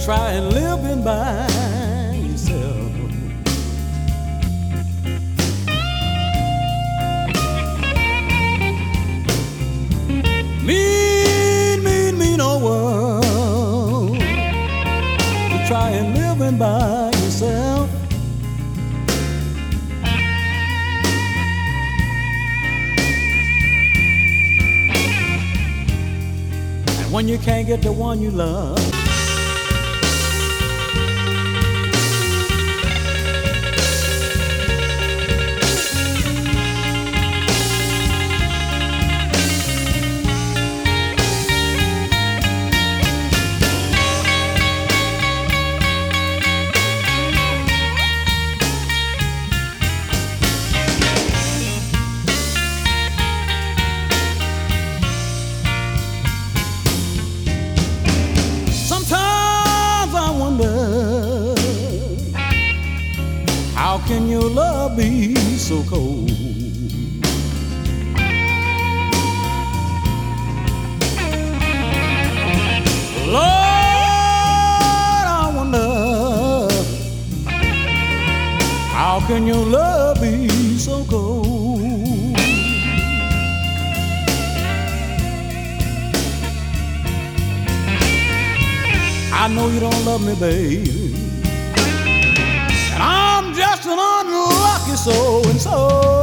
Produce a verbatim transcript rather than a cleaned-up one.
try living by yourself. Mean, mean, mean old world. You try living by yourself. And when you can't get the one you love, how can your love be so cold? Lord, I wonder, how can your love be so cold? I know you don't love me, baby, and I'm just an unlucky so and so.